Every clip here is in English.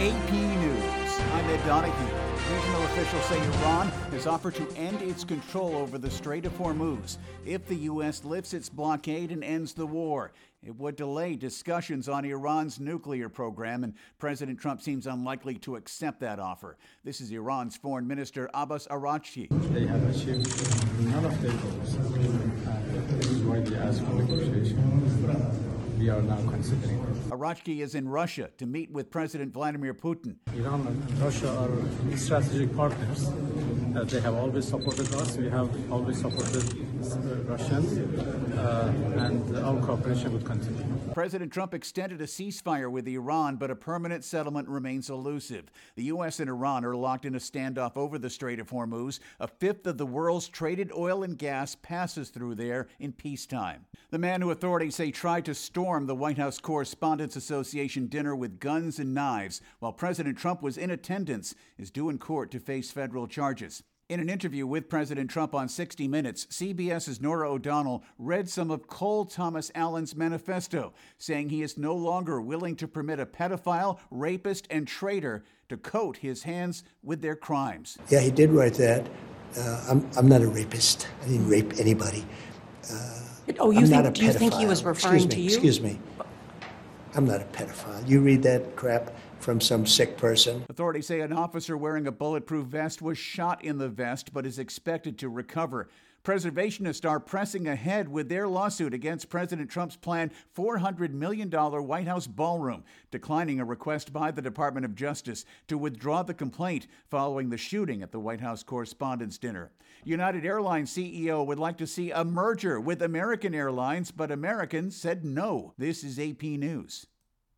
AP News. I'm Ed Donahue. Regional officials say Iran has offered to end its control over the Strait of Hormuz if the U.S. lifts its blockade and ends the war. It would delay discussions on Iran's nuclear program, and President Trump seems unlikely to accept that offer. This is Iran's Foreign Minister Abbas Araghchi. They have achieved none of their goals. This is why we ask for negotiation. We are now considering it. Araghchi is in Russia to meet with President Vladimir Putin. Iran and Russia are strategic partners. They have always supported us. We have always supported Russians, and our cooperation would continue. President Trump extended a ceasefire with Iran, but a permanent settlement remains elusive. The U.S. and Iran are locked in a standoff over the Strait of Hormuz. A fifth of the world's traded oil and gas passes through there in peacetime. The man who authorities say tried to storm the White House Correspondents Association dinner with guns and knives while President Trump was in attendance is due in court to face federal charges. In an interview with President Trump on 60 Minutes, CBS's Norah O'Donnell read some of Cole Thomas Allen's manifesto, saying he is no longer willing to permit a pedophile, rapist, and traitor to coat his hands with their crimes. Yeah, he did write that. I'm not a rapist. I didn't rape anybody. Do you think he was referring to you? Excuse me. I'm not a pedophile. You read that crap from some sick person. Authorities say an officer wearing a bulletproof vest was shot in the vest but is expected to recover. Preservationists are pressing ahead with their lawsuit against President Trump's planned $400 million White House ballroom, declining a request by the Department of Justice to withdraw the complaint following the shooting at the White House Correspondents' Dinner. United Airlines CEO would like to see a merger with American Airlines, but Americans said no. This is AP News.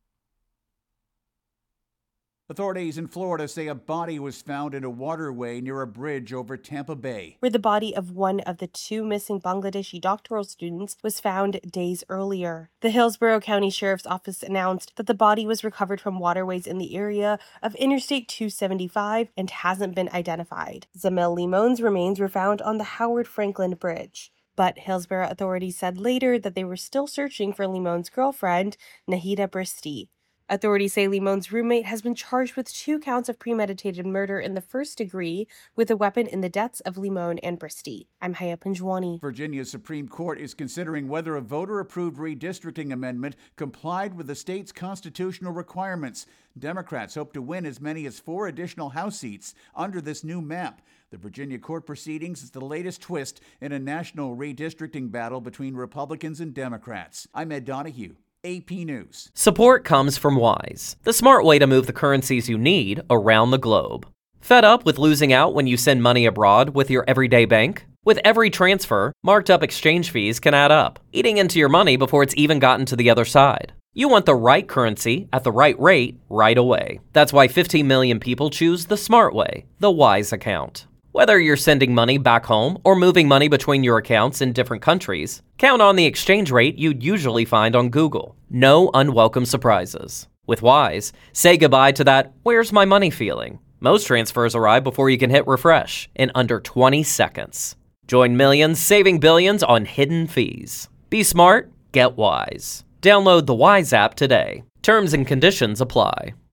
Authorities in Florida say a body was found in a waterway near a bridge over Tampa Bay, where the body of one of the two missing Bangladeshi doctoral students was found days earlier. The Hillsborough County Sheriff's Office announced that the body was recovered from waterways in the area of Interstate 275 and hasn't been identified. Zamil Limon's remains were found on the Howard Franklin Bridge. But Hillsborough authorities said later that they were still searching for Limon's girlfriend, Nahida Bristi. Authorities say Limon's roommate has been charged with 2 counts of premeditated murder in the first degree with a weapon in the deaths of Limon and Bristi. I'm Haya Panjwani. Virginia's Supreme Court is considering whether a voter-approved redistricting amendment complied with the state's constitutional requirements. Democrats hope to win as many as 4 additional House seats under this new map. The Virginia court proceedings is the latest twist in a national redistricting battle between Republicans and Democrats. I'm Ed Donahue. AP News. Support comes from Wise, the smart way to move the currencies you need around the globe. Fed up with losing out when you send money abroad with your everyday bank? With every transfer, marked up exchange fees can add up, eating into your money before it's even gotten to the other side. You want the right currency at the right rate right away. That's why 15 million people choose the smart way, the Wise account. Whether you're sending money back home or moving money between your accounts in different countries, count on the exchange rate you'd usually find on Google. No unwelcome surprises. With Wise, say goodbye to that "where's my money" feeling. Most transfers arrive before you can hit refresh in under 20 seconds. Join millions saving billions on hidden fees. Be smart, get Wise. Download the Wise app today. Terms and conditions apply.